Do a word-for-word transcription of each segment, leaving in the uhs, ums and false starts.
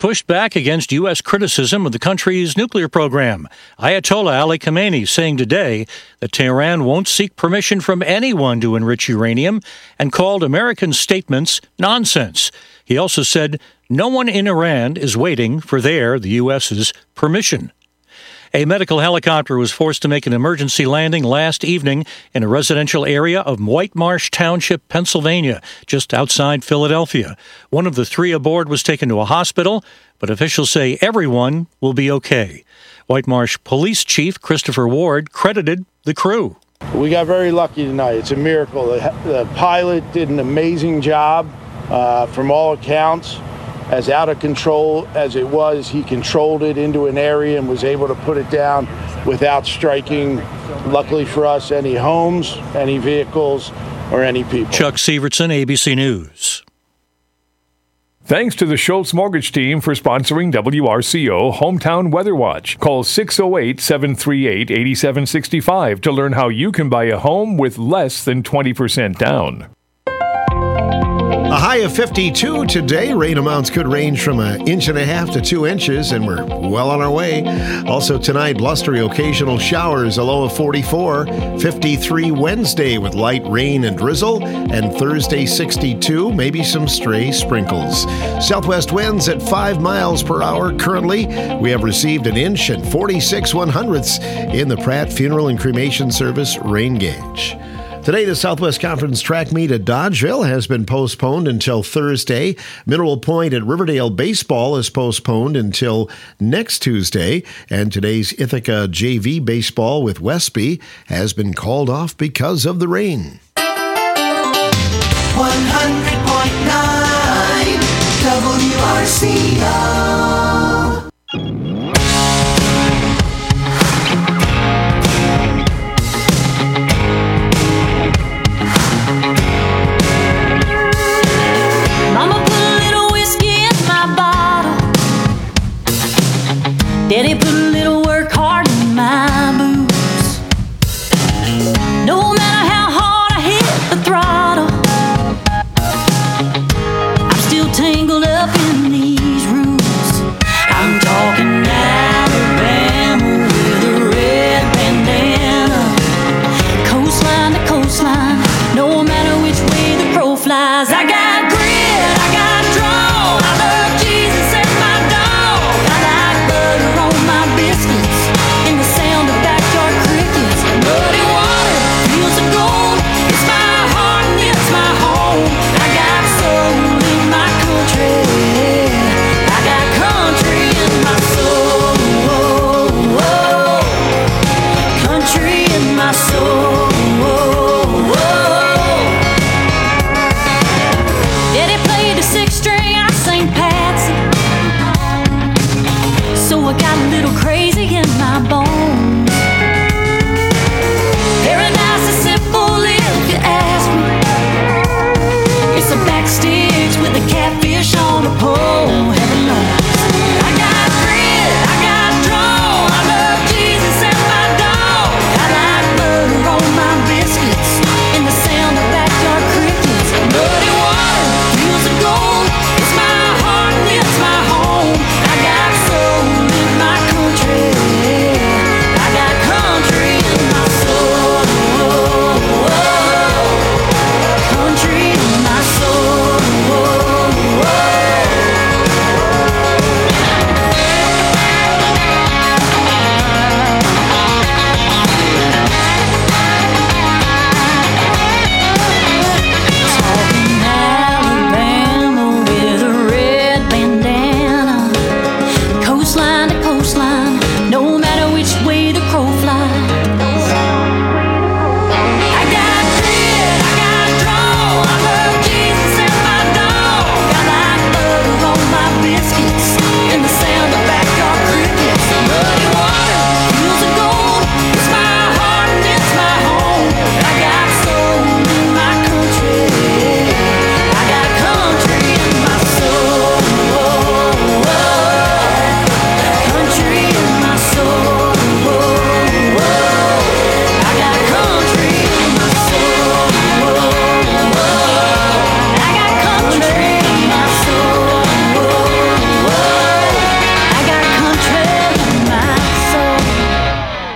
pushed back against U S criticism of the country's nuclear program. Ayatollah Ali Khamenei saying today that Tehran won't seek permission from anyone to enrich uranium and called American statements nonsense. He also said no one in Iran is waiting for their, the U S's, permission. A medical helicopter was forced to make an emergency landing last evening in a residential area of White Marsh Township, Pennsylvania, just outside Philadelphia. One of the three aboard was taken to a hospital, but officials say everyone will be okay. White Marsh Police Chief Christopher Ward credited the crew. We got very lucky tonight. It's a miracle. The, the pilot did an amazing job uh, from all accounts. As out of control as it was, he controlled it into an area and was able to put it down without striking, luckily for us, any homes, any vehicles, or any people. Chuck Sievertson, A B C News. Thanks to the Schultz Mortgage Team for sponsoring W R C O Hometown Weather Watch. Call six oh eight, seven three eight, eight seven six five to learn how you can buy a home with less than twenty percent down. A high of fifty-two today. Rain amounts could range from an inch and a half to two inches, and we're well on our way. Also tonight, blustery occasional showers, a low of forty-four. fifty-three Wednesday with light rain and drizzle, and Thursday sixty-two, maybe some stray sprinkles. Southwest winds at five miles per hour. Currently, we have received an inch and forty-six one hundredths in the Pratt Funeral and Cremation Service rain gauge. Today, the Southwest Conference track meet at Dodgeville has been postponed until Thursday. Mineral Point at Riverdale baseball is postponed until next Tuesday. And today's Ithaca J V baseball with Westby has been called off because of the rain. one hundred point nine W R C O. Daddy put a little work hard in my boots. No matter how hard I hit the throttle, I'm still tangled up in these roots. I'm talking Alabama with a red bandana, coastline to coastline, no matter which way the crow flies. I got grit, I got draw, I love Jesus and my dog. I like butter on my biscuits and the sound of backyard crickets. Muddy water, fields of gold, it's my heart and it's my home. I got soul in my country, I got country in my soul, country in my soul. Daddy played the sixth string, I sang Patsy, so I got a little crazy in my bones. Paradise is simple if you ask me. It's a back sticks with a catfish on a pole. Heaven knows. I got grit, I got draw, I love Jesus and my dog. I like butter on my biscuits and the sound of backyard crickets. Muddy water, fields of gold, it's my heart and it's my home. I got soul in my country, I got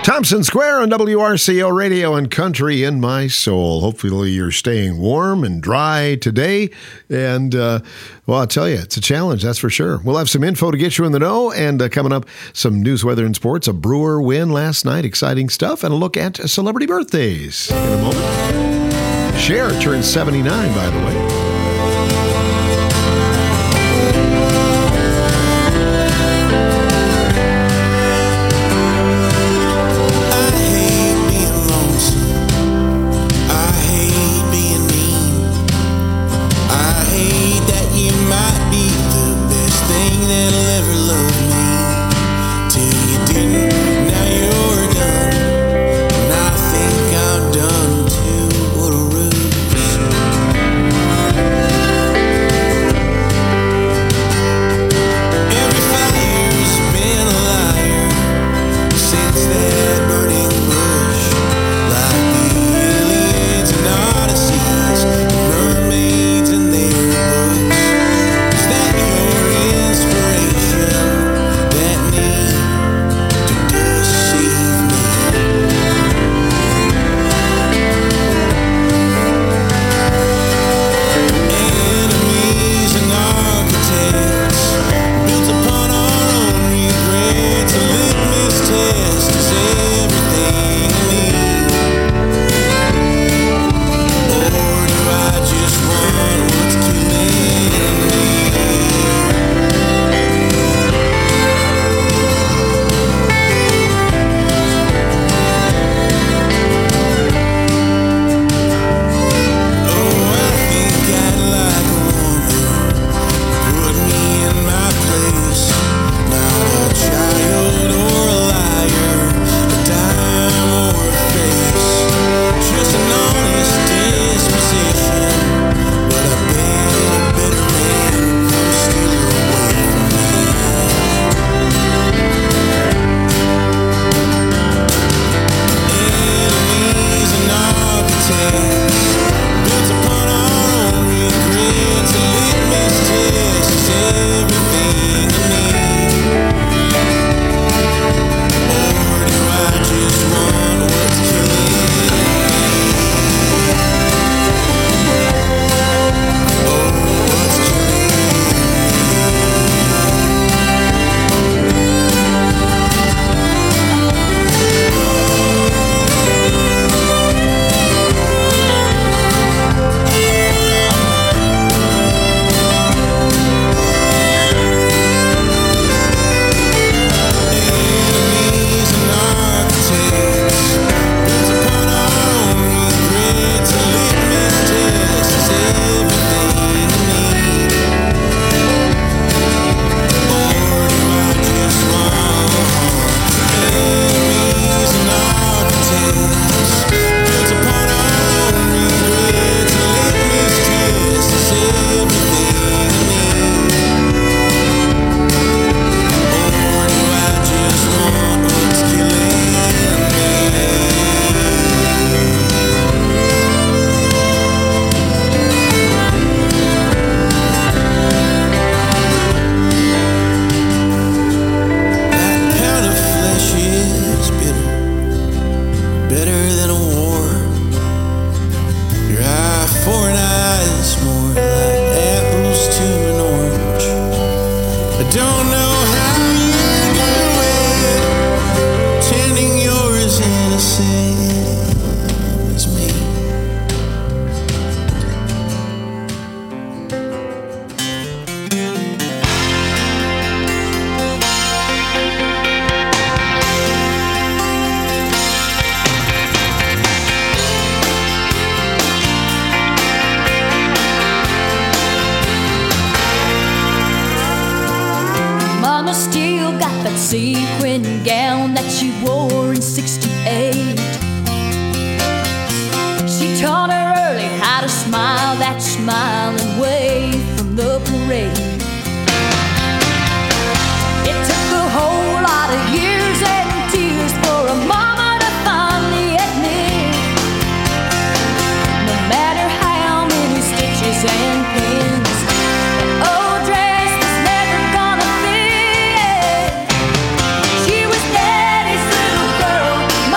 Thompson Square on W R C O Radio and Country in My Soul. Hopefully you're staying warm and dry today. And, uh, well, I'll tell you, it's a challenge, that's for sure. We'll have some info to get you in the know. And uh, coming up, some news, weather, and sports. A Brewer win last night. Exciting stuff. And a look at celebrity birthdays in a moment. Cher turns seventy-nine, by the way. sequin gown that she wore in sixty-eight. She taught her early how to smile that smiling way from the parade. It took a whole lot of years and tears for a mama to finally admit, no matter how many stitches and pins, that old dress was never gonna fit. She was daddy's little girl,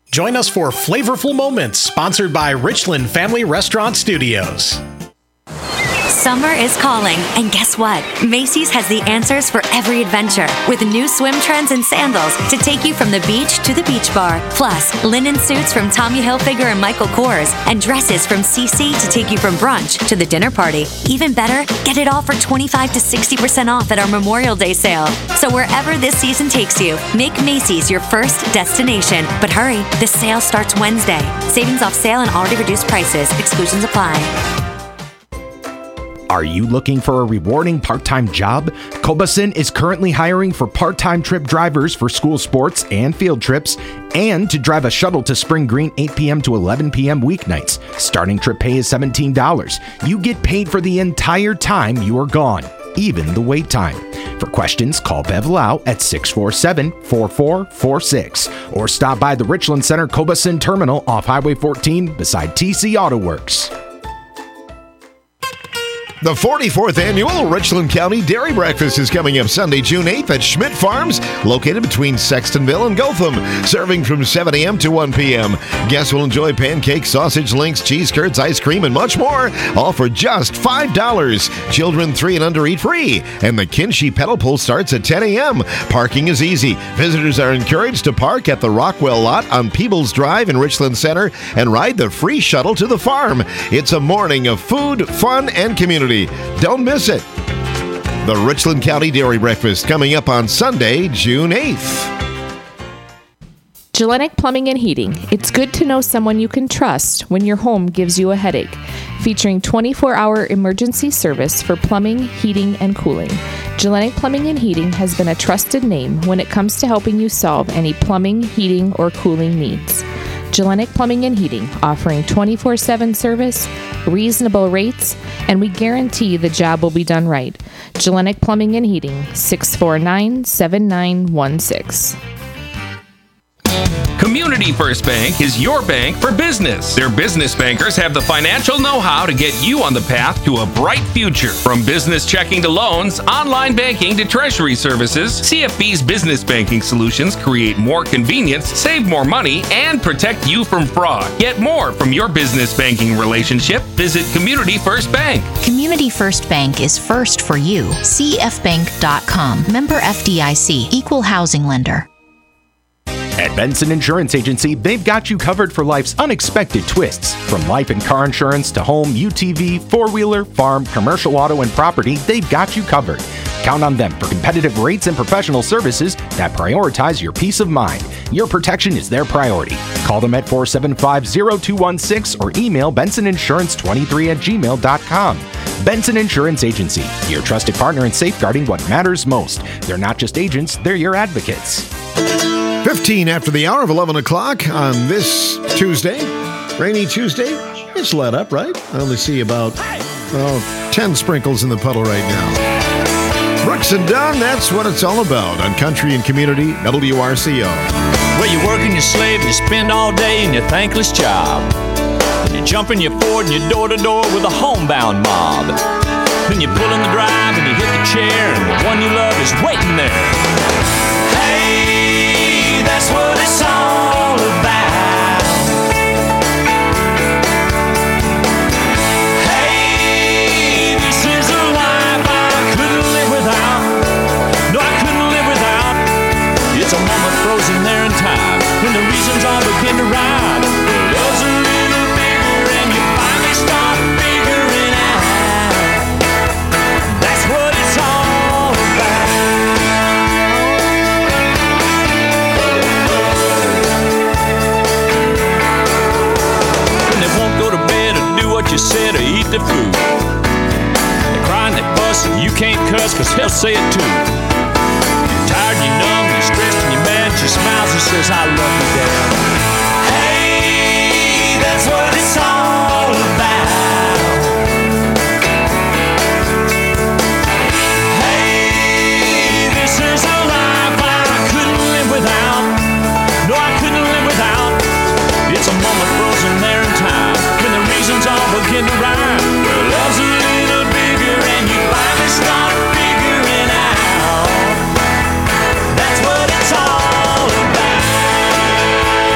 Join us for Flavorful Moments, sponsored by Richland Family Restaurant Studios. Summer is calling, and guess what? Macy's has the answers for every adventure, with new swim trends and sandals to take you from the beach to the beach bar. Plus, linen suits from Tommy Hilfiger and Michael Kors, and dresses from C C to take you from brunch to the dinner party. Even better, get it all for twenty-five to sixty percent off at our Memorial Day sale. So wherever this season takes you, make Macy's your first destination. But hurry, the sale starts Wednesday. Savings off sale and already reduced prices. Exclusions apply. Are you looking for a rewarding part-time job? Cobason is currently hiring for part-time trip drivers for school sports and field trips, and to drive a shuttle to Spring Green eight p.m. to eleven p.m. weeknights. Starting trip pay is seventeen dollars. You get paid for the entire time you are gone, even the wait time. For questions, call Bev Lau at six four seven, four four four six or stop by the Richland Center Cobason Terminal off Highway fourteen beside T C Auto Works. The forty-fourth Annual Richland County Dairy Breakfast is coming up Sunday, June eighth at Schmidt Farms, located between Sextonville and Gotham, serving from seven a.m. to one p.m. Guests will enjoy pancakes, sausage links, cheese curds, ice cream, and much more, all for just five dollars. Children three and under eat free, and the Kinshie Pedal Pull starts at ten a.m. Parking is easy. Visitors are encouraged to park at the Rockwell lot on Peebles Drive in Richland Center and ride the free shuttle to the farm. It's a morning of food, fun, and community. Don't miss it. The Richland County Dairy Breakfast coming up on Sunday, June eighth. Gillenick Plumbing and Heating. It's good to know someone you can trust when your home gives you a headache. Featuring twenty-four hour emergency service for plumbing, heating, and cooling. Gillenick Plumbing and Heating has been a trusted name when it comes to helping you solve any plumbing, heating, or cooling needs. Gillenick Plumbing and Heating, offering twenty-four seven service, reasonable rates, and we guarantee the job will be done right. Gillenick Plumbing and Heating, six four nine, seven nine one six. Community First Bank is your bank for business. Their business bankers have the financial know-how to get you on the path to a bright future. From business checking to loans, online banking to treasury services, C F B's business banking solutions create more convenience, save more money, and protect you from fraud. Get more from your business banking relationship. Visit Community First Bank. Community First Bank is first for you. C F bank dot com. Member F D I C. Equal housing lender. At Benson Insurance Agency, they've got you covered for life's unexpected twists. From life and car insurance to home, U T V, four-wheeler, farm, commercial auto, and property, they've got you covered. Count on them for competitive rates and professional services that prioritize your peace of mind. Your protection is their priority. Call them at four seven five, zero two one six or email benson insurance twenty-three at gmail dot com. Benson Insurance Agency, your trusted partner in safeguarding what matters most. They're not just agents, they're your advocates. fifteen after the hour of eleven o'clock on this Tuesday, rainy Tuesday. It's let up, right? I only see about oh, ten sprinkles in the puddle right now. Brooks and Dunn, that's what it's all about on Country and Community, W R C O. Well, you work and you slave and you spend all day in your thankless job. And you jump in your Ford and you door to door with a homebound mob. Then you pull in the drive and you hit the chair and the one you love is waiting there. Hey, that's what it's all about. Hey, this is a life I couldn't live without. No, I couldn't live without. It's a moment frozen there in time when the reasons all begin to rhyme. Love's a little bigger and you finally start figuring out. That's what it's all about. When they won't go to bed or do what you said or eat the food. They cry and they fuss and you can't cuss cause he'll say it too. You're tired and you're numb and you're stressed and you're mad. She smiles and says I love you, Dad. Hey, that's what it's all about. Hey, this is a life I couldn't live without. No, I couldn't live without. It's a moment frozen there in time when the reasons all begin to rhyme. Well, love's a little bigger and you finally start figuring out. That's what it's all about.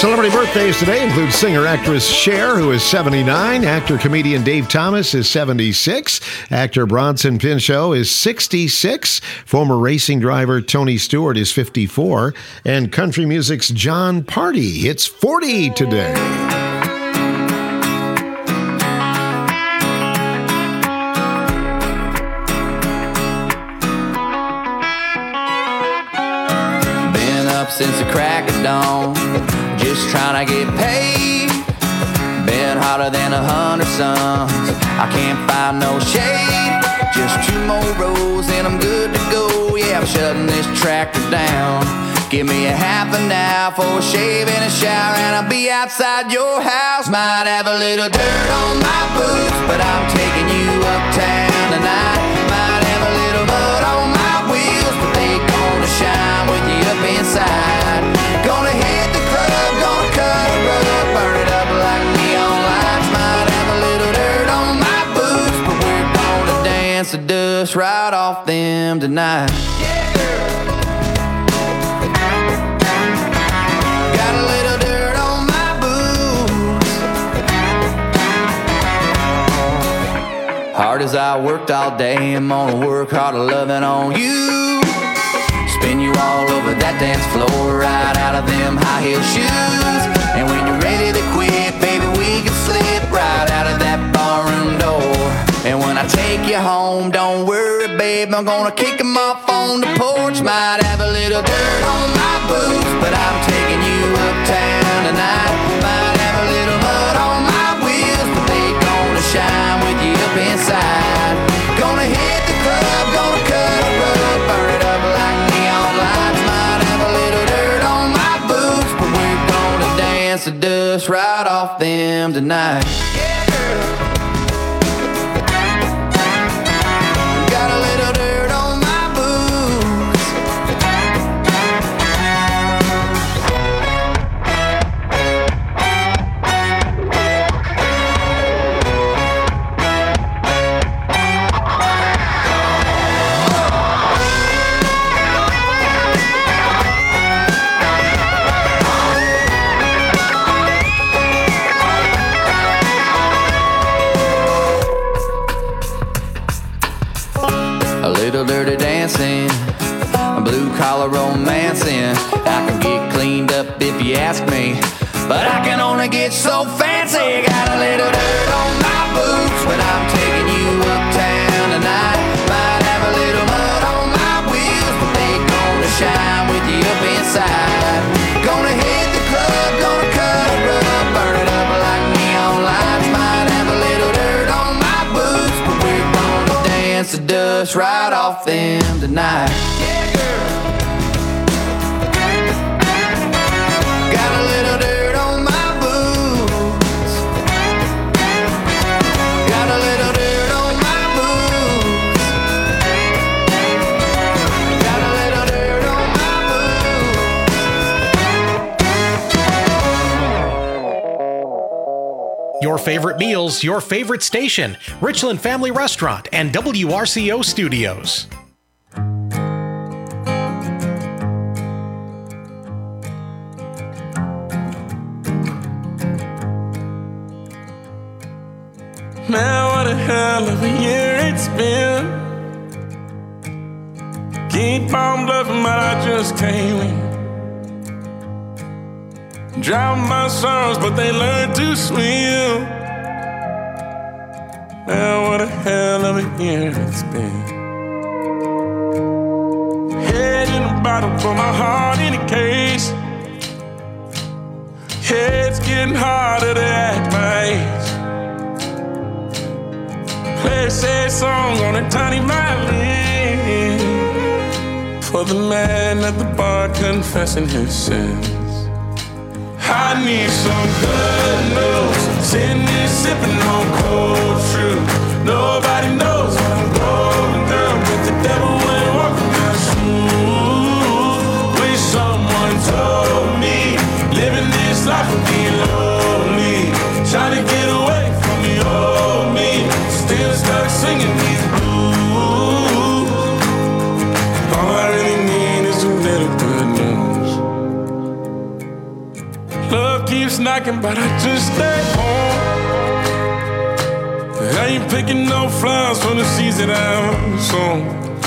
Celebrity birthdays today include singer-actress Cher, who is seventy-nine. Actor-comedian Dave Thomas is seventy-six. Actor Bronson Pinchot is sixty-six. Former racing driver Tony Stewart is fifty-four. And country music's John Party hits forty today. Been up since the crack of dawn, just trying to get paid. Been hotter than a hundred suns, I can't find no shade. Just two more rows and I'm good to go. Yeah, I'm shutting this tractor down. Give me a half an hour for a shave and a shower, and I'll be outside your house. Might have a little dirt on my boots, but I'm taking you uptown tonight. Might have a little mud on my wheels, but they gonna shine with you up inside. Gonna hit the club, gonna cut a rug, burn it up like neon lights. Might have a little dirt on my boots, but we're gonna dance the dust right off them tonight. Yeah, girl. Got a little dirt on my boots. Hard as I worked all day, I'm gonna work harder loving on you. Spin you all over that dance floor, right out of them high heel shoes. And when you're ready to quit, baby, we can slip right out of that barroom door. And when I take you home, don't worry, babe, I'm gonna kick them off on the porch. Might have a little dirt on my boots, but I'm taking you uptown tonight. Might have a little mud on my wheels, but they gonna shine with you up inside. Gonna hit the club, gonna cut a rug, burn it up like neon lights. Might have a little dirt on my boots, but we're gonna dance the dust right off them tonight. Yeah, girl. Got a little dirt on my boots. A little dirty dancing, a blue collar romancing. I can get cleaned up if you ask me, but I can only get so fancy. Got a little dirt on my boots when I'm taking you uptown tonight. Might have a little mud on my wheels, but they gonna shine with you up inside. Gonna hit the club, gonna cut a rug, burn it up like neon lights. Might have a little dirt on my boots, but we're gonna dance the dust right off them tonight. Yeah, girl. Got a little dirt on my boots. Got a little dirt on my boots. Got a little dirt on my boots. Your favorite meals, your favorite station, Richland Family Restaurant and W R C O Studios. Man, what a hell of a year it's been. Keep on bluffing, but I just can't win. Drown my sorrows, but they learn to swim. Man, what a hell of a year it's been. Head in a bottle, put my heart in a case. It's getting harder to act my age. Play sad songs on a tiny violin for the man at the bar confessing his sins. I need some good news. Sitting here sipping on cold truth. Nobody knows what I'm going through, but the devil ain't walking my shoes. Wish someone told me living this life would be lonely. Trying to get away from the old me. Still stuck singing these blues. All I really need is a little good news. Look knocking, but I just stay home. I ain't picking no flowers from the seeds that I'm sown.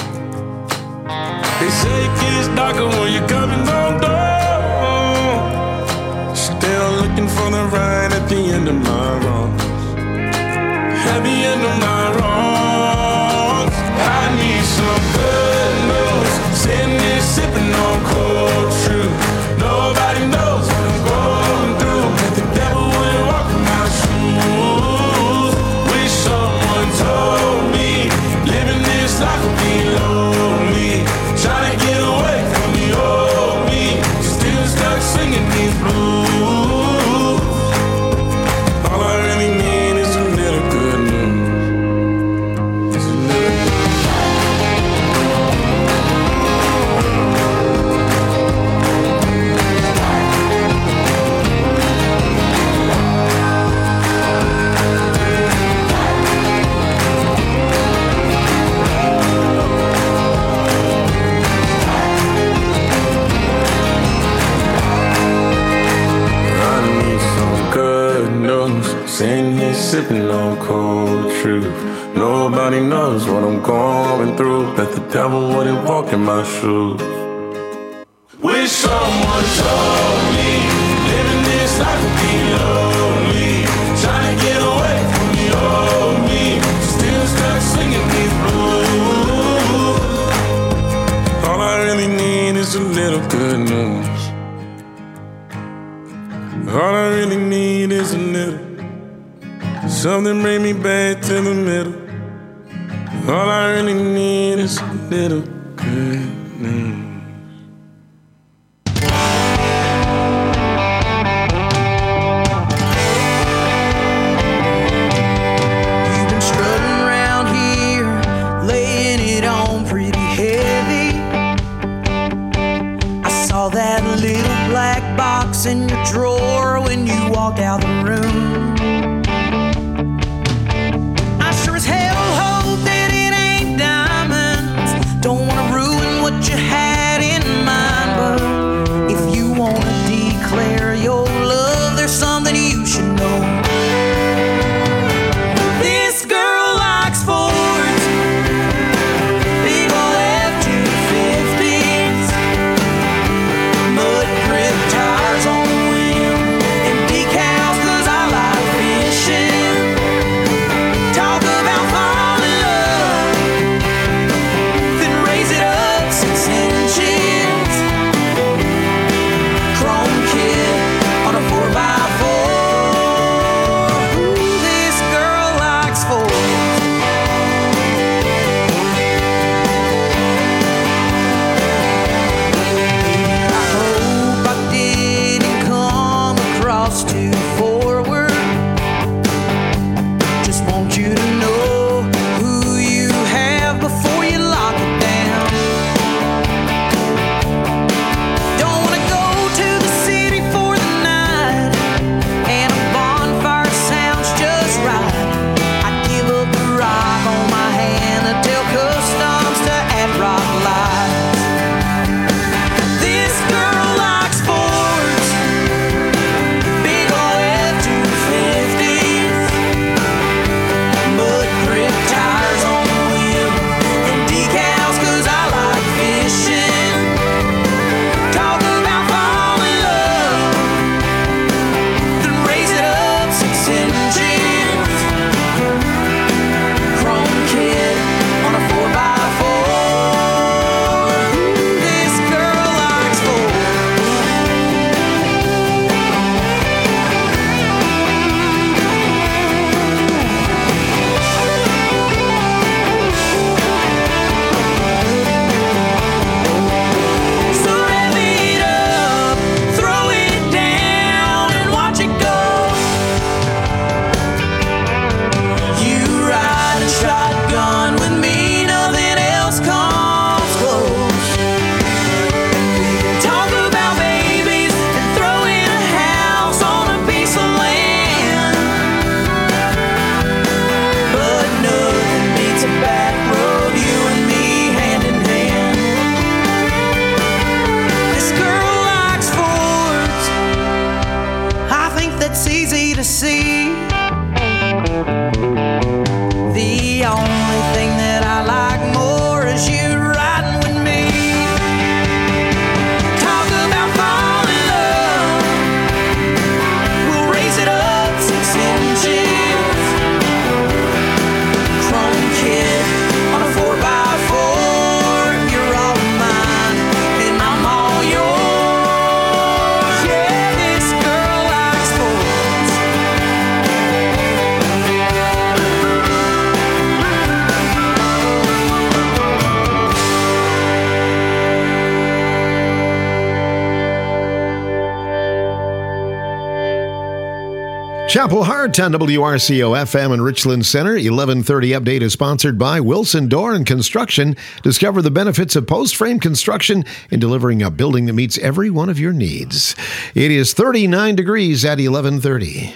They say it gets darker when you're coming on door. Still looking for the ride at the end of my wrongs. At the end of my wrongs, I need some good news. Sitting there sipping on cold truth. Nobody knows what I'm going through. But the devil wouldn't walk in my shoes. Wish someone told me living this life would be lonely. Trying to get away from the old me. Still stuck singing these blues. All I really need is a little good news. It's a little sitting here sipping on cold truth. Nobody knows what I'm going through. Bet the devil wouldn't walk in my shoes. Wish someone told me living this life would be lonely. Trying to get away from the old me. Still stuck singing these blues. All I really need is a little good news. All I really need is a little. Something bring me back to the middle. All I really need is a little good news. You've been strutting around here, laying it on pretty heavy. I saw that little black box in your drawer when you walked out the room. Sure as hell hope that it ain't diamonds. Don't wanna ruin what you had. Chapel Hart on W R C O F M in Richland Center. eleven thirty update is sponsored by Wilson Door and Construction. Discover the benefits of post-frame construction in delivering a building that meets every one of your needs. It is thirty-nine degrees at eleven thirty.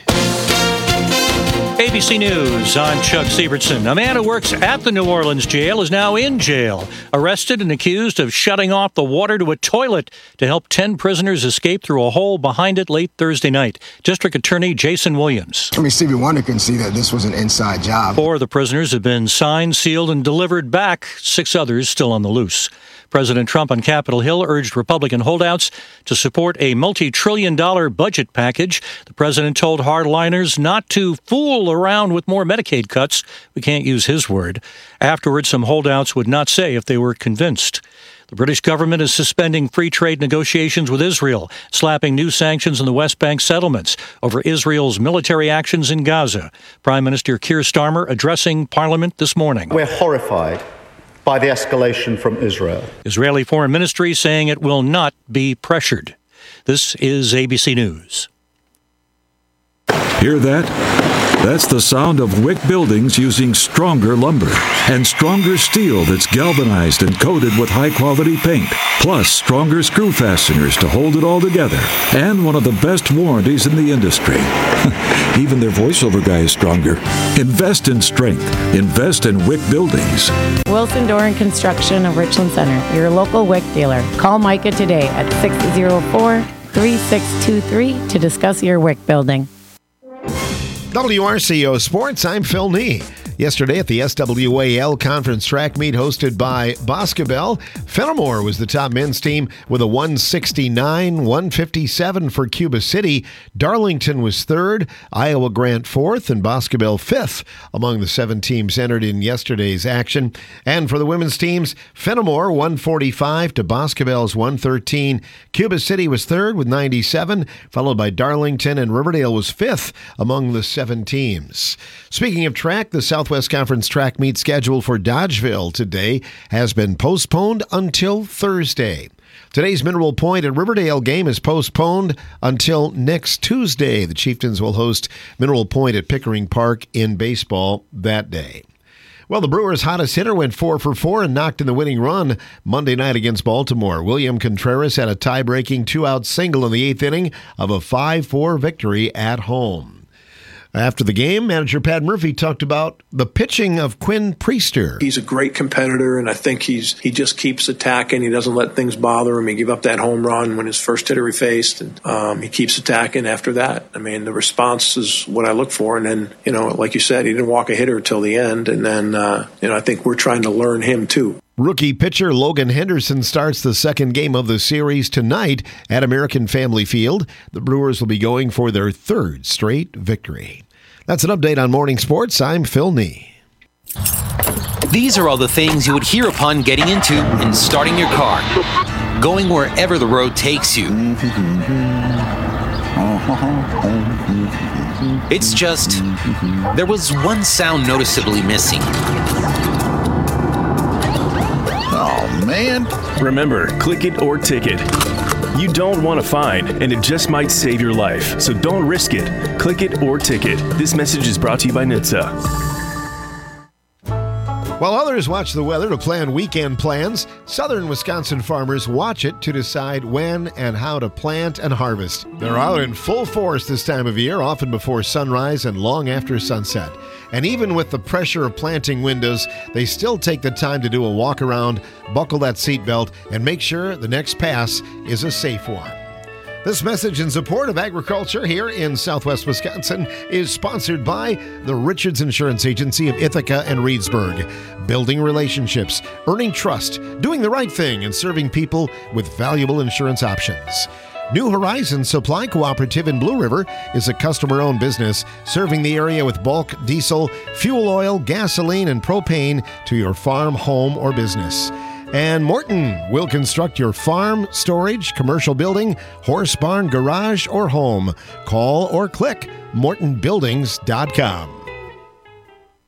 A B C News, I'm Chuck Siebertson. A man who works at the New Orleans jail is now in jail, arrested and accused of shutting off the water to a toilet to help ten prisoners escape through a hole behind it late Thursday night. District Attorney Jason Williams. I mean, Stevie Wonder can see that this was an inside job. Four of the prisoners have been signed, sealed, and delivered back. Six others still on the loose. President Trump on Capitol Hill urged Republican holdouts to support a multi-trillion dollar budget package. The president told hardliners not to fool around with more Medicaid cuts. We can't use his word. Afterwards, some holdouts would not say if they were convinced. The British government is suspending free trade negotiations with Israel, slapping new sanctions on the West Bank settlements over Israel's military actions in Gaza. Prime Minister Keir Starmer addressing Parliament this morning. We're horrified by the escalation from Israel. Israeli Foreign Ministry saying it will not be pressured. This is A B C News. Hear that? That's the sound of Wick Buildings using stronger lumber and stronger steel that's galvanized and coated with high-quality paint, plus stronger screw fasteners to hold it all together, and one of the best warranties in the industry. Even their voiceover guy is stronger. Invest in strength. Invest in Wick Buildings. Wilson Door and Construction of Richland Center, your local Wick dealer. Call Micah today at six oh four, three six two three to discuss your Wick building. W R C O Sports, I'm Phil Nee. Yesterday at the S W A L Conference Track Meet hosted by Boscobel, Fenimore was the top men's team with a one sixty-nine one fifty-seven for Cuba City. Darlington was third, Iowa Grant fourth, and Boscobel fifth among the seven teams entered in yesterday's action. And for the women's teams, Fenimore one forty-five to Boscobel's one thirteen. Cuba City was third with ninety-seven, followed by Darlington, and Riverdale was fifth among the seven teams. Speaking of track, the Southwest Conference track meet scheduled for Dodgeville today has been postponed until Thursday. Today's Mineral Point at Riverdale game is postponed until next Tuesday. The Chieftains will host Mineral Point at Pickering Park in baseball that day. Well, the Brewers' hottest hitter went four for four and knocked in the winning run Monday night against Baltimore. William Contreras had a tie-breaking two-out single in the eighth inning of a five four victory at home. After the game, manager Pat Murphy talked about the pitching of Quinn Priester. He's a great competitor, and I think he's he just keeps attacking. He doesn't let things bother him. He gave up that home run when his first hitter he faced, and um, he keeps attacking after that. I mean, the response is what I look for, and then, you know, like you said, he didn't walk a hitter until the end, and then, uh, you know, I think we're trying to learn him too. Rookie pitcher Logan Henderson starts the second game of the series tonight at American Family Field. The Brewers will be going for their third straight victory. That's an update on morning sports. I'm Phil Nee. These are all the things you would hear upon getting into and starting your car, going wherever the road takes you. It's just, there was one sound noticeably missing. Oh, man. Remember, click it or ticket. You don't want a fine, and it just might save your life. So don't risk it. Click it or ticket. This message is brought to you by N H T S A. While others watch the weather to plan weekend plans, southern Wisconsin farmers watch it to decide when and how to plant and harvest. They're out in full force this time of year, often before sunrise and long after sunset. And even with the pressure of planting windows, they still take the time to do a walk around, buckle that seatbelt, and make sure the next pass is a safe one. This message in support of agriculture here in Southwest Wisconsin is sponsored by the Richards Insurance Agency of Ithaca and Reedsburg. Building relationships, earning trust, doing the right thing, and serving people with valuable insurance options. New Horizon Supply Cooperative in Blue River is a customer-owned business serving the area with bulk diesel, fuel oil, gasoline, and propane to your farm, home, or business. And Morton will construct your farm, storage, commercial building, horse barn, garage, or home. Call or click morton buildings dot com.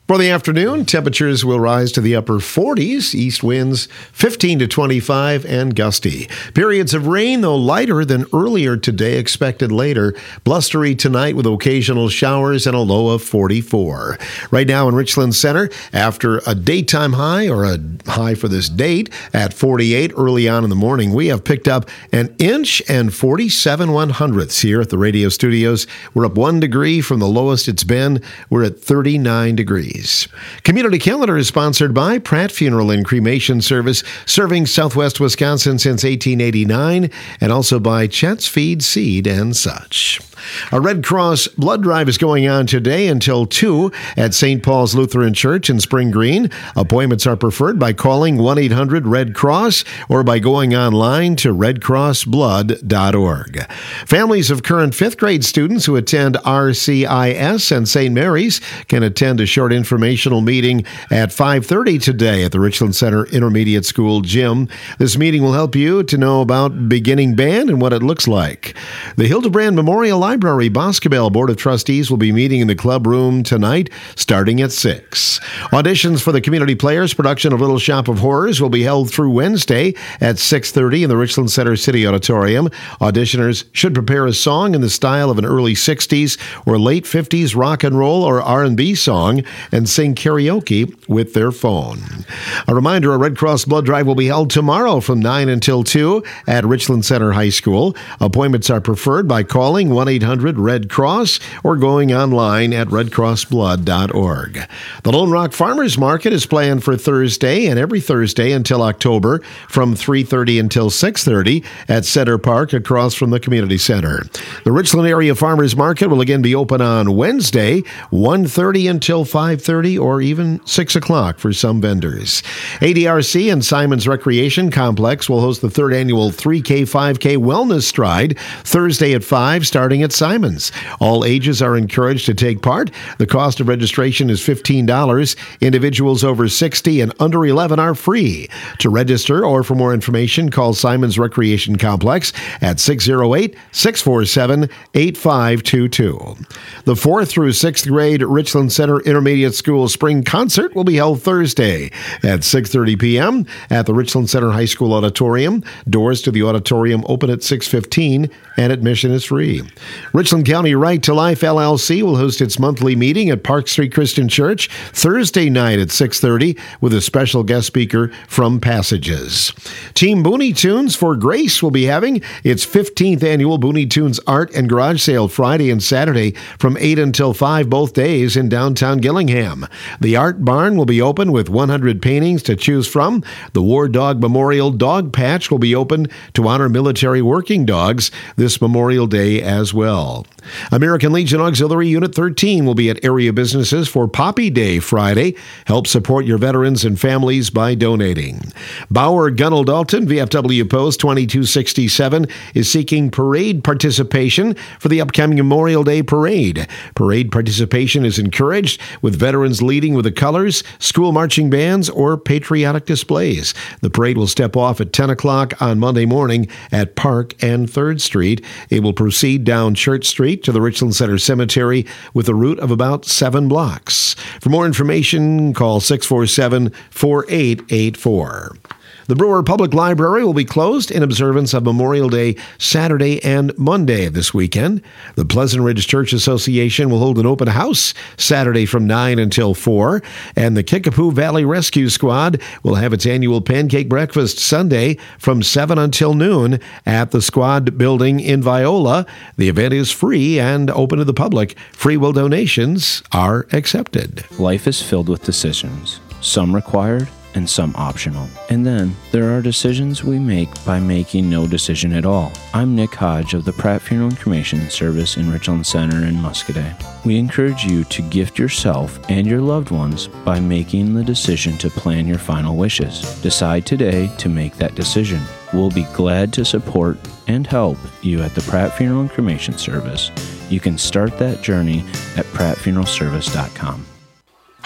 For the afternoon, temperatures will rise to the upper forties, east winds fifteen to twenty-five, and gusty. Periods of rain, though lighter than earlier today, expected later. Blustery tonight with occasional showers and a low of forty-four. Right now in Richland Center, after a daytime high, or a high for this date, at forty-eight early on in the morning, we have picked up an inch and forty-seven one hundredths here at the radio studios. We're up one degree from the lowest it's been. We're at thirty-nine degrees. Community Calendar is sponsored by Pratt Funeral and Cremation Service, serving Southwest Wisconsin since eighteen eighty-nine, and also by Chet's Feed Seed and such. A Red Cross blood drive is going on today until two at Saint Paul's Lutheran Church in Spring Green. Appointments are preferred by calling one eight hundred red cross or by going online to red cross blood dot org. Families of current fifth grade students who attend R C I S and Saint Mary's can attend a short informational meeting at five thirty today at the Richland Center Intermediate School gym. This meeting will help you to know about beginning band and what it looks like. The Hildebrand Memorial Library Boscobel Board of Trustees will be meeting in the club room tonight, starting at six. Auditions for the Community Players production of Little Shop of Horrors will be held through Wednesday at six thirty in the Richland Center City Auditorium. Auditioners should prepare a song in the style of an early sixties or late fifties rock and roll or R and B song and sing karaoke with their phone. A reminder, a Red Cross blood drive will be held tomorrow from nine until two at Richland Center High School. Appointments are preferred by calling one eight hundred red cross or going online at red cross blood dot org. The Lone Rock Farmers Market is planned for Thursday and every Thursday until October from three thirty until six thirty at Center Park across from the Community Center. The Richland Area Farmers Market will again be open on Wednesday, one thirty until five thirty or even six o'clock for some vendors. A D R C and Simons Recreation Complex will host the third annual three K, five K Wellness Stride Thursday at five, starting at Simons. All ages are encouraged to take part. The cost of registration is fifteen dollars. Individuals over sixty and under eleven are free. To register or for more information, call Simons Recreation Complex at six oh eight, six four seven, eight five two two. The fourth through sixth grade Richland Center Intermediate School Spring Concert will be held Thursday at six thirty p.m. at the Richland Center High School Auditorium. Doors to the auditorium open at six fifteen and admission is free. Richland County Right to Life L L C will host its monthly meeting at Park Street Christian Church Thursday night at six thirty with a special guest speaker from Passages. Team Booney Tunes for Grace will be having its fifteenth annual Booney Tunes Art and Garage Sale Friday and Saturday from eight until five both days in downtown Gillingham. The Art Barn will be open with one hundred paintings to choose from. The War Dog Memorial Dog Patch will be open to honor military working dogs this Memorial Day as well. American Legion Auxiliary Unit thirteen will be at area businesses for Poppy Day Friday. Help support your veterans and families by donating. Bauer Gunnell Dalton, V F W Post twenty-two sixty-seven, is seeking parade participation for the upcoming Memorial Day Parade. Parade participation is encouraged with veterans leading with the colors, school marching bands, or patriotic displays. The parade will step off at ten o'clock on Monday morning at Park and third Street. It will proceed down Church Street to the Richland Center Cemetery with a route of about seven blocks. For more information, call six four seven, four eight eight four. The Brewer Public Library will be closed in observance of Memorial Day Saturday and Monday of this weekend. The Pleasant Ridge Church Association will hold an open house Saturday from nine until four, and the Kickapoo Valley Rescue Squad will have its annual pancake breakfast Sunday from seven until noon at the Squad Building in Viola. The event is free and open to the public. Free will donations are accepted. Life is filled with decisions, some required and some optional. And then there are decisions we make by making no decision at all. I'm Nick Hodge of the Pratt Funeral and Cremation Service in Richland Center in Muscoda. We encourage you to gift yourself and your loved ones by making the decision to plan your final wishes. Decide today to make that decision. We'll be glad to support and help you at the Pratt Funeral and Cremation Service. You can start that journey at pratt funeral service dot com.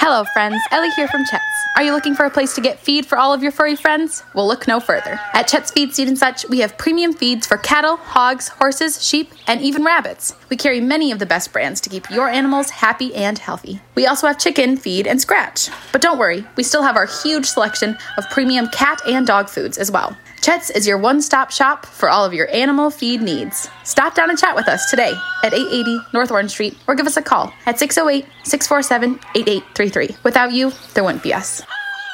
Hello friends, Ellie here from Chet's. Are you looking for a place to get feed for all of your furry friends? Well, look no further. At Chet's Feed, Seed and Such, we have premium feeds for cattle, hogs, horses, sheep, and even rabbits. We carry many of the best brands to keep your animals happy and healthy. We also have chicken, feed, and scratch. But don't worry, we still have our huge selection of premium cat and dog foods as well. Chet's is your one-stop shop for all of your animal feed needs. Stop down and chat with us today at eight eighty North Orange Street or give us a call at six oh eight, six four seven, eight eight three three. Without you, there wouldn't be us.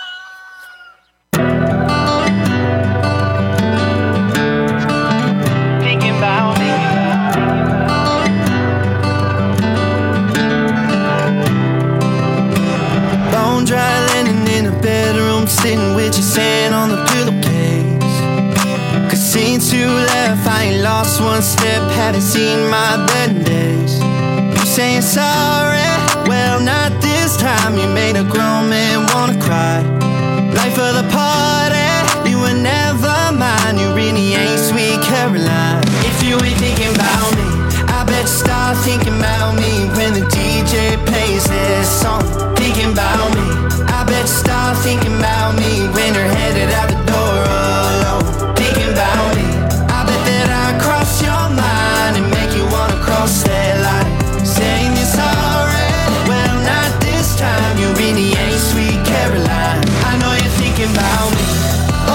Bone dry linen in a bedroom, sitting with your sand on the pillowcase. Cause since you left, I ain't lost one step, haven't seen my better days. You saying sorry? Well, not this time. You made a grown man wanna cry. Life of the party, you were never mine. You really ain't sweet Caroline. If you ain't thinking about me, I bet you start thinking about me when the D J plays this song. Thinking about me, I bet you start thinking about me when you're headed out the door alone. Thinking about me, I bet that I cross your mind and make you wanna cross that line. Saying you're sorry, well not this time. You really ain't sweet Caroline. I know you're thinking about me. Oh,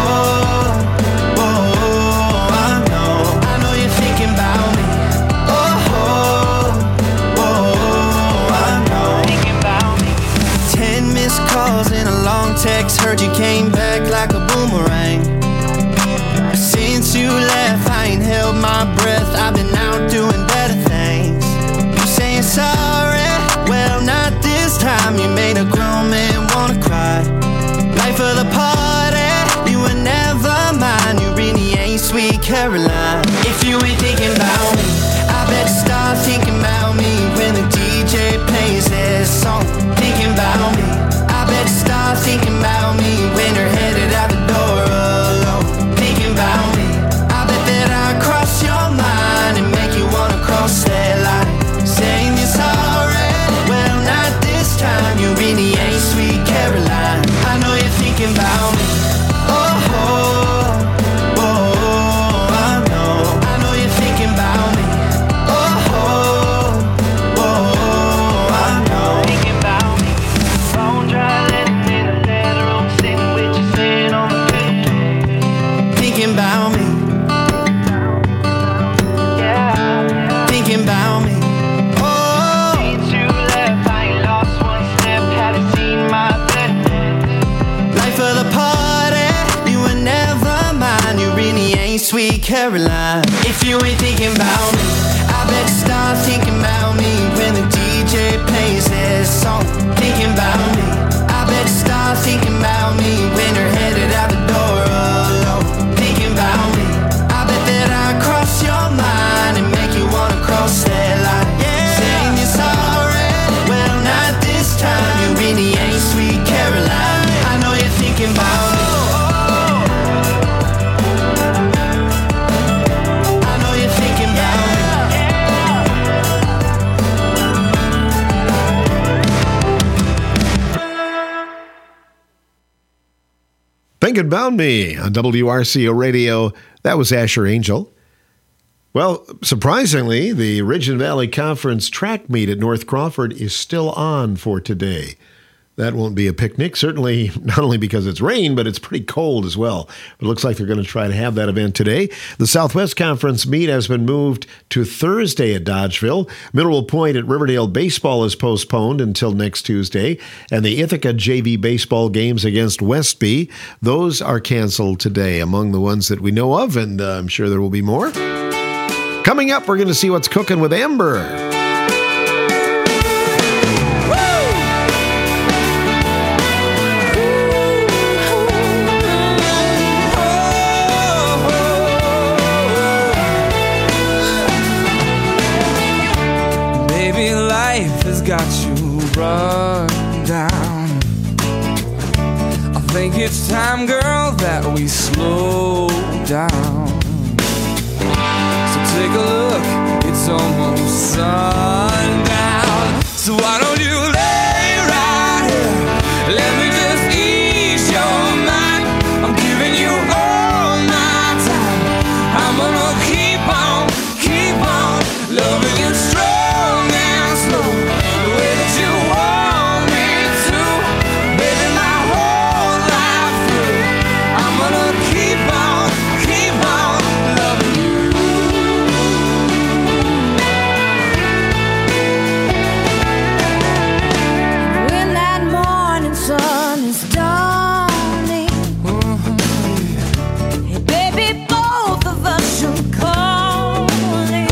oh, oh, oh, I know. I know you're thinking about me. Oh, oh, oh, I know. Thinking about me. Ten missed calls and a long text. Heard you came back like a boomerang. Since you left, I ain't held my breath. I've been out doing better things. You saying sorry? Well, not this time. You made a grown man wanna cry. Life of the party, you were never mine. You really ain't sweet Caroline. If you ain't thinking about me, I bet you start thinking about me when the D J plays this song. Thinking about me, I bet you start thinking about me when you're headed out the door alone. Thinking about me, I bet that I cross your mind and make you wanna cross that line. Saying you're sorry, well not this time. You really ain't sweet Caroline. I know you're thinking about me. Oh, oh, oh, I know. I know you're thinking about me. Oh, oh, oh, I know. Thinking about me. Bone dry linen in the bedroom, sitting with your sand on the pillow. Thinking about me. Yeah. Thinking about me. Oh, since you left, I ain't lost one step, haven't seen my bed. Life of the party, you were never mine. You really ain't sweet Caroline. If you ain't thinking about me, I bet you start thinking about me when the D J plays this song. Thinking about me, I bet you start thinking about me when you're headed out the door alone. Thinking about me, I bet that I cross your mind and make you wanna cross that line. Yeah. Saying you're sorry, well not this time. You really ain't sweet Caroline. I know you're thinking about me. I know you're thinking about me. Thinking About Me on W R C O Radio. That was Asher Angel. Well, surprisingly, the Ridge and Valley Conference track meet at North Crawford is still on for today. That won't be a picnic, certainly not only because it's rain, but it's pretty cold as well. It looks like they're going to try to have that event today. The Southwest Conference meet has been moved to Thursday at Dodgeville. Mineral Point at Riverdale baseball is postponed until next Tuesday. And the Ithaca J V baseball games against Westby, those are canceled today, among the ones that we know of, and uh, I'm sure there will be more. Coming up, we're going to see what's cooking with Amber. Got you run down. I think it's time, girl, that we slow down. So take a look, it's almost sundown. So why don't you lay right it's dawning. Hey, baby, both of us should call it.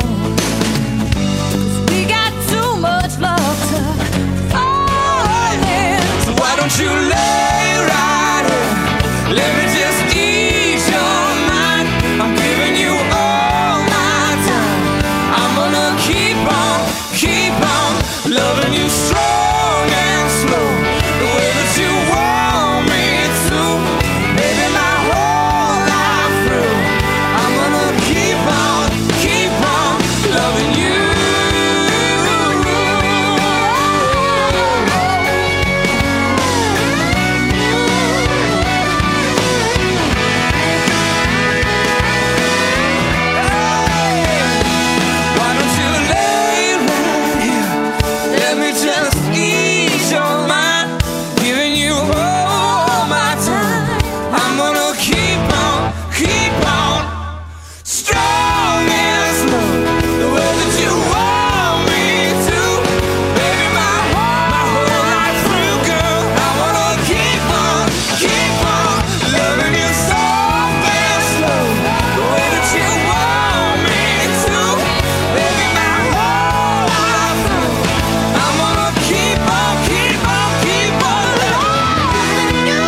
'Cause we got too much love to fall in. So why don't you lay right here? Let me just ease your mind. I'm giving you all my time. I'm gonna keep on, keep on loving you strong and slow, the way that you want me to, baby, my whole life through. I'm gonna keep on, keep on loving you. Why don't you lay right here? Let me just ease your mind. Giving you all my time. I'm gonna keep on, keep on strong and slow, the way that you want me to, baby, my whole, my whole life through, girl. I wanna keep on, keep on loving you soft and slow, the way that you want me to, baby, my whole life through. I'm gonna keep on, keep on, keep on loving you.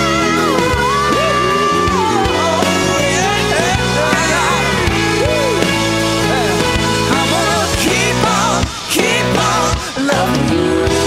I'm gonna keep on, keep on loving you.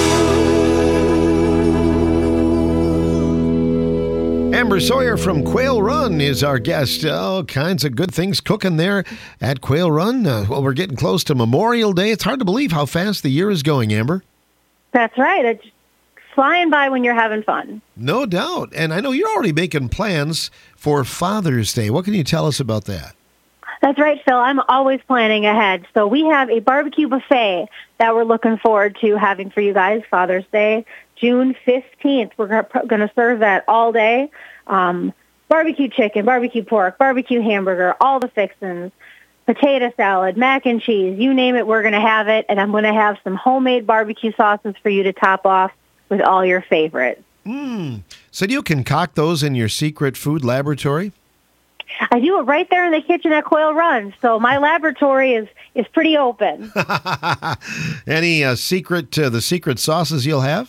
Amber Sawyer from Quail Run is our guest. All kinds of good things cooking there at Quail Run. Uh, well, we're getting close to Memorial Day. It's hard to believe how fast the year is going, Amber. That's right. It's flying by when you're having fun. No doubt. And I know you're already making plans for Father's Day. What can you tell us about that? That's right, Phil. I'm always planning ahead. So we have a barbecue buffet that we're looking forward to having for you guys Father's Day, June fifteenth. We're going to serve that all day. Um, barbecue chicken, barbecue pork, barbecue hamburger, all the fixins, potato salad, mac and cheese, you name it, we're going to have it. And I'm going to have some homemade barbecue sauces for you to top off with all your favorites. Mm. So do you concoct those in your secret food laboratory? I do it right there in the kitchen at Quail Run. So my laboratory is, is pretty open. Any uh, secret, uh, the secret sauces you'll have?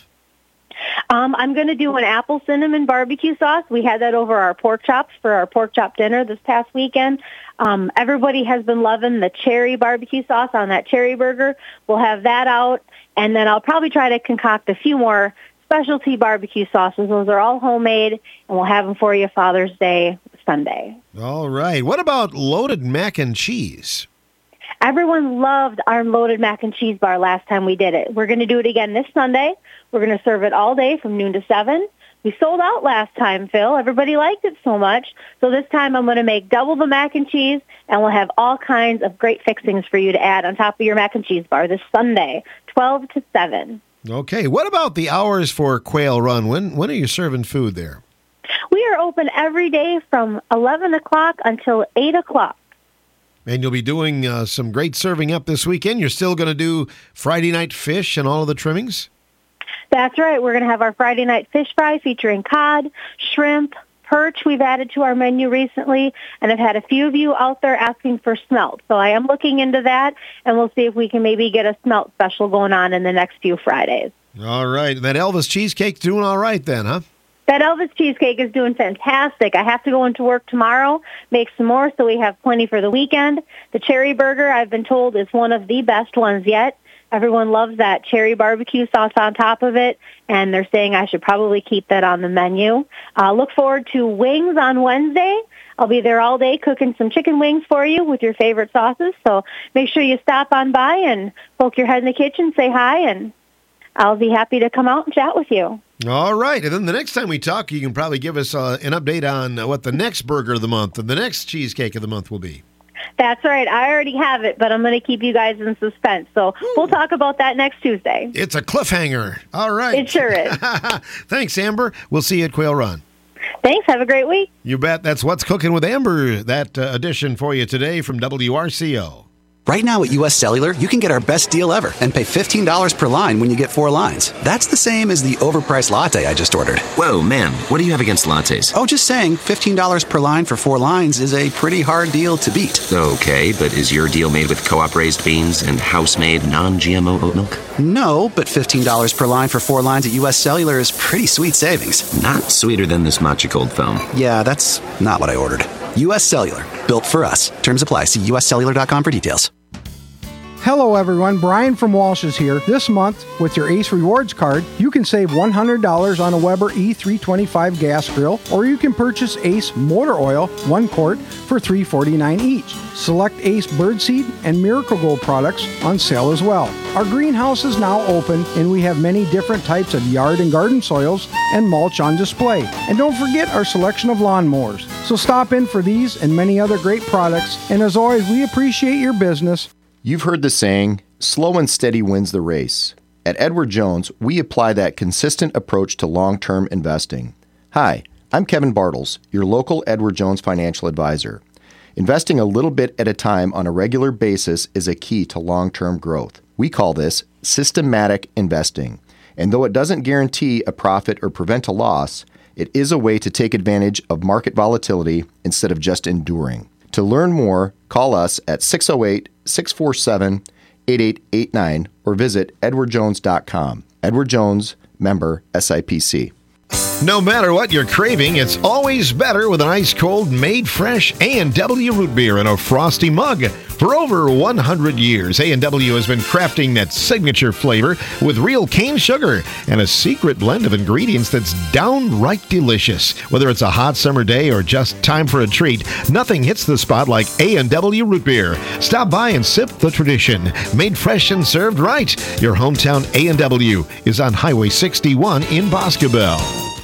Um, I'm going to do an apple cinnamon barbecue sauce. We had that over our pork chops for our pork chop dinner this past weekend. Um, everybody has been loving the cherry barbecue sauce on that cherry burger. We'll have that out, and then I'll probably try to concoct a few more specialty barbecue sauces. Those are all homemade, and we'll have them for you Father's Day Sunday. All right. What about loaded mac and cheese? Everyone loved our loaded mac and cheese bar last time we did it. We're going to do it again this Sunday. We're going to serve it all day from noon to seven. We sold out last time, Phil. Everybody liked it so much. So this time I'm going to make double the mac and cheese, and we'll have all kinds of great fixings for you to add on top of your mac and cheese bar this Sunday, twelve to seven. Okay. What about the hours for Quail Run? When when are you serving food there? We are open every day from eleven o'clock until eight o'clock. And you'll be doing uh, some great serving up this weekend. You're still going to do Friday night fish and all of the trimmings? That's right. We're going to have our Friday night fish fry featuring cod, shrimp, perch we've added to our menu recently, and I've had a few of you out there asking for smelt. So I am looking into that, and we'll see if we can maybe get a smelt special going on in the next few Fridays. All right. That Elvis cheesecake's doing all right then, huh? That Elvis cheesecake is doing fantastic. I have to go into work tomorrow, make some more so we have plenty for the weekend. The cherry burger, I've been told, is one of the best ones yet. Everyone loves that cherry barbecue sauce on top of it, and they're saying I should probably keep that on the menu. Uh, look forward to wings on Wednesday. I'll be there all day cooking some chicken wings for you with your favorite sauces, so make sure you stop on by and poke your head in the kitchen, say hi, and I'll be happy to come out and chat with you. All right. And then the next time we talk, you can probably give us uh, an update on uh, what the next burger of the month and the next cheesecake of the month will be. That's right. I already have it, but I'm going to keep you guys in suspense. So we'll talk about that next Tuesday. It's a cliffhanger. All right. It sure is. Thanks, Amber. We'll see you at Quail Run. Thanks. Have a great week. You bet. That's What's Cooking with Amber, that uh, edition for you today from W R C O. Right now at U S Cellular, you can get our best deal ever and pay fifteen dollars per line when you get four lines. That's the same as the overpriced latte I just ordered. Whoa, man, what do you have against lattes? Oh, just saying, fifteen dollars per line for four lines is a pretty hard deal to beat. Okay, but is your deal made with co-op raised beans and house-made non-G M O oat milk? No, but fifteen dollars per line for four lines at U S Cellular is pretty sweet savings. Not sweeter than this matcha cold foam. Yeah, that's not what I ordered. U S Cellular, built for us. Terms apply. See U S cellular dot com for details. Hello everyone, Brian from Walsh's here. This month, with your Ace Rewards card, you can save one hundred dollars on a Weber E three twenty-five gas grill, or you can purchase Ace motor oil, one quart, for three forty-nine each. Select Ace Birdseed and Miracle Gold products on sale as well. Our greenhouse is now open, and we have many different types of yard and garden soils and mulch on display. And don't forget our selection of lawnmowers. So stop in for these and many other great products, and as always, we appreciate your business. You've heard the saying, slow and steady wins the race. At Edward Jones, we apply that consistent approach to long-term investing. Hi, I'm Kevin Bartles, your local Edward Jones financial advisor. Investing a little bit at a time on a regular basis is a key to long-term growth. We call this systematic investing. And though it doesn't guarantee a profit or prevent a loss, it is a way to take advantage of market volatility instead of just enduring. To learn more, call us at six oh eight, six four seven, eight eight eight nine or visit edward jones dot com. Edward Jones, member S I P C. No matter what you're craving, it's always better with an ice-cold, made-fresh A and W root beer in a frosty mug. For over one hundred years, A and W has been crafting that signature flavor with real cane sugar and a secret blend of ingredients that's downright delicious. Whether it's a hot summer day or just time for a treat, nothing hits the spot like A and W root beer. Stop by and sip the tradition. Made fresh and served right. Your hometown A and W is on Highway sixty-one in Boscobel.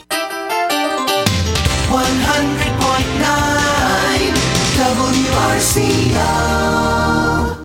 one hundred point nine W R C O.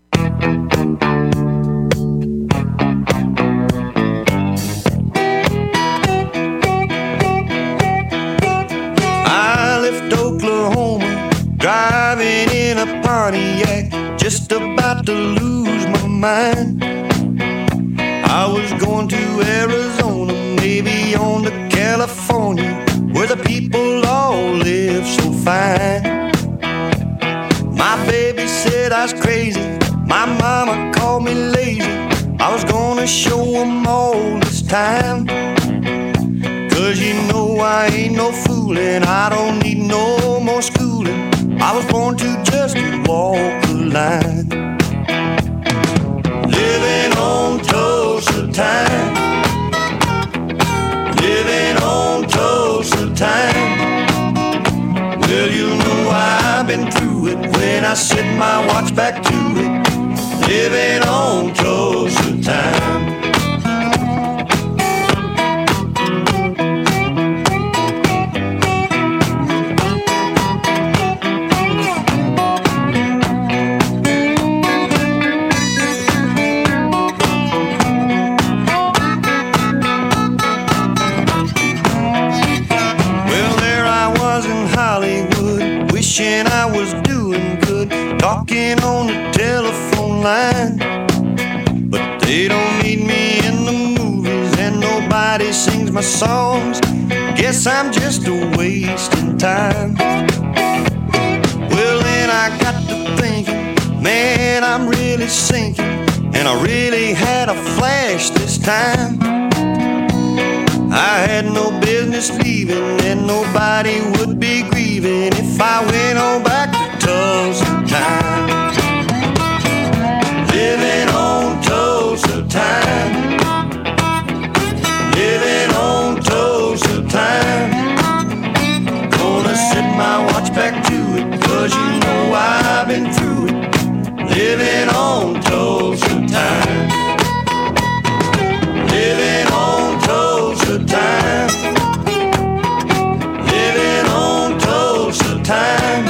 I left Oklahoma, driving in a Pontiac, just about to lose my mind. I was going to Arizona, maybe on to California, where the people all live so fine. My baby said I was crazy, my mama called me lazy. I was gonna show them all this time. Cause you know I ain't no fooling, I don't need no more schooling. I was born to just walk the line. Living on Tulsa time, living on Tulsa time. Well, you know I've been through it when I set my watch back to it. Living on Tulsa time. Wishing I was doing good, talking on the telephone line. But they don't need me in the movies, and nobody sings my songs. Guess I'm just a wasting time. Well, then I got to thinking, man, I'm really sinking, and I really had a flash this time. I had no business leaving, and nobody would be grieving if I went on back to Tulsa time. Living on Tulsa time. Living on Tulsa time. Gonna set my watch back to it, cause you know I've been through it. Living on Tulsa time. Living on Tulsa time. Living on Tulsa time.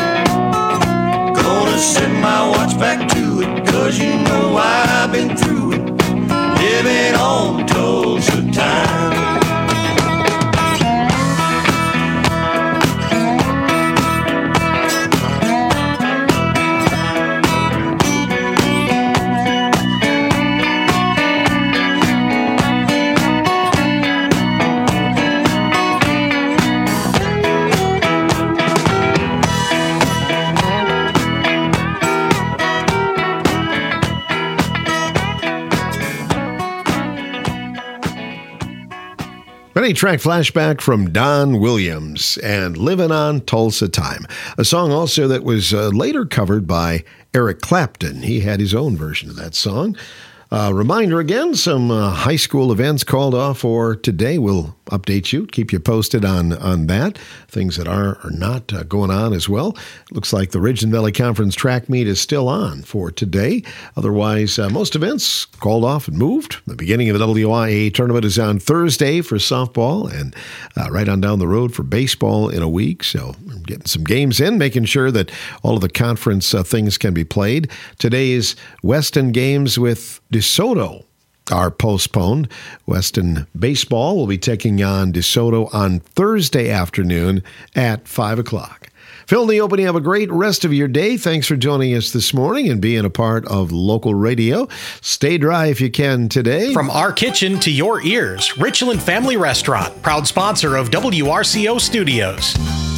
Great track flashback from Don Williams and Living on Tulsa Time. A song also that was uh, later covered by Eric Clapton. He had his own version of that song. Uh, reminder again, some uh, high school events called off for today. We'll update you, keep you posted on, on that. Things that are or not uh, going on as well. Looks like the Ridgeland Valley Conference track meet is still on for today. Otherwise, uh, most events called off and moved. The beginning of the W I A tournament is on Thursday for softball and uh, right on down the road for baseball in a week. So I'm getting some games in, making sure that all of the conference uh, things can be played. Today's Weston games with DeSoto are postponed. Weston baseball will be taking on DeSoto on Thursday afternoon at five o'clock. Phil Neopany, have a great rest of your day. Thanks for joining us this morning and being a part of local radio. Stay dry if you can today. From our kitchen to your ears, Richland Family Restaurant, proud sponsor of W R C O Studios.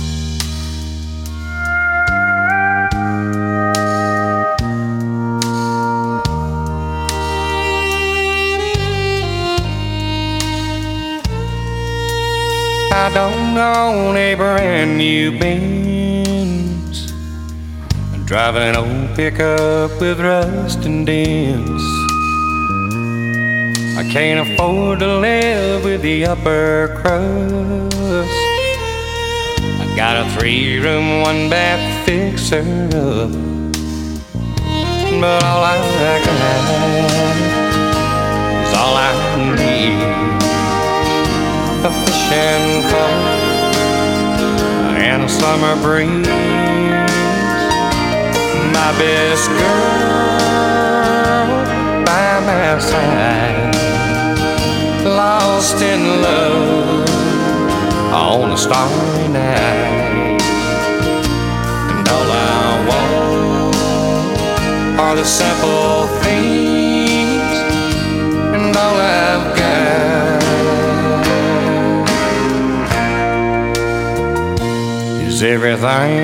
I don't own a brand new Benz. I'm driving an old pickup with rust and dents. I can't afford to live with the upper crust. I got a three-room, one-bath fixer-up, but all I got is all I need. A fishing pole and a summer breeze. My best girl by my side, lost in love on a starry night. And all I want are the simple things, and all I've got everything.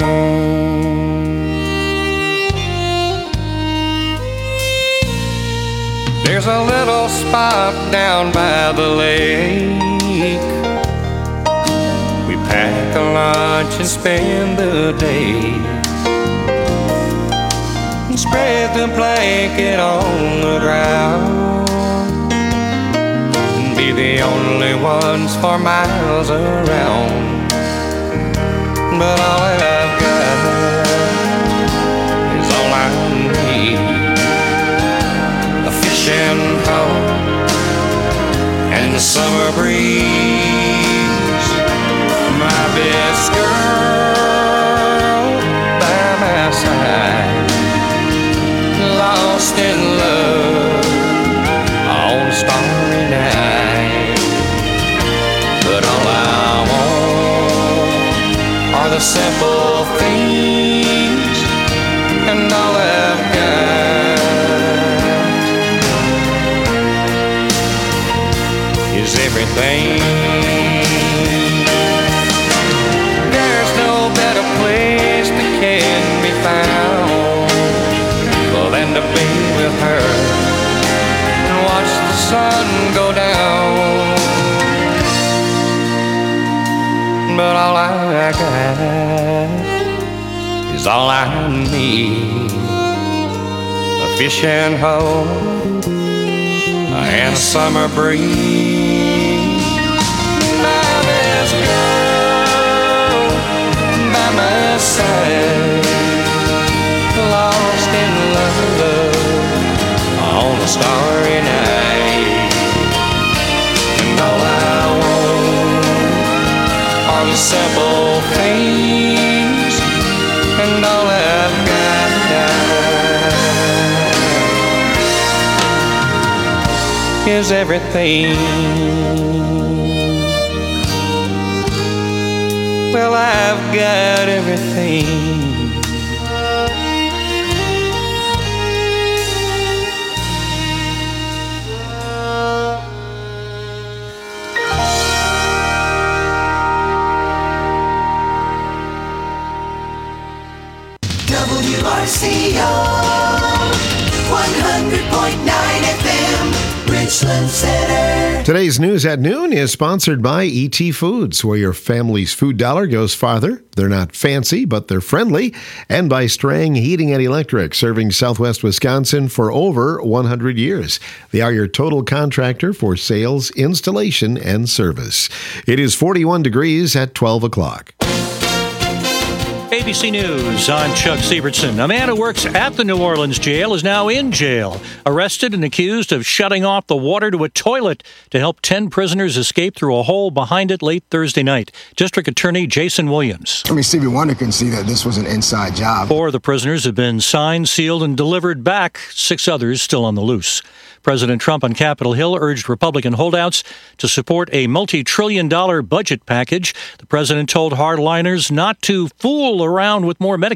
There's a little spot down by the lake. We pack a lunch and spend the day, and spread the blanket on the ground, and be the only ones for miles around. But all I've got is all I need. A fishing pole and the summer breeze. My best girl by my side, lost in love on a starry night. But all I want are the simple things, and all I've got is everything. There's no better place that can be found than to be with her and watch the sun go down. But all I got is all I need. A fishing hole and a summer breeze. My best girl by my side, lost in love on a starry night. And all I want are the simple things, and all I've got is everything. Well, I've got everything. W R C O one hundred point nine F M, Richland Center. Today's News at Noon is sponsored by E T Foods, where your family's food dollar goes farther. They're not fancy, but they're friendly. And by Strang Heating and Electric, serving Southwest Wisconsin for over one hundred years. They are your total contractor for sales, installation, and service. It is forty-one degrees at twelve o'clock. A B C News, I'm Chuck Siebertson. A man who works at the New Orleans jail is now in jail, arrested and accused of shutting off the water to a toilet to help ten prisoners escape through a hole behind it late Thursday night. District Attorney Jason Williams. I mean, Stevie Wonder can see that this was an inside job. Four of the prisoners have been signed, sealed, and delivered back. Six others still on the loose. President Trump on Capitol Hill urged Republican holdouts to support a multi-trillion dollar budget package. The president told hardliners not to fool around with more Medicaid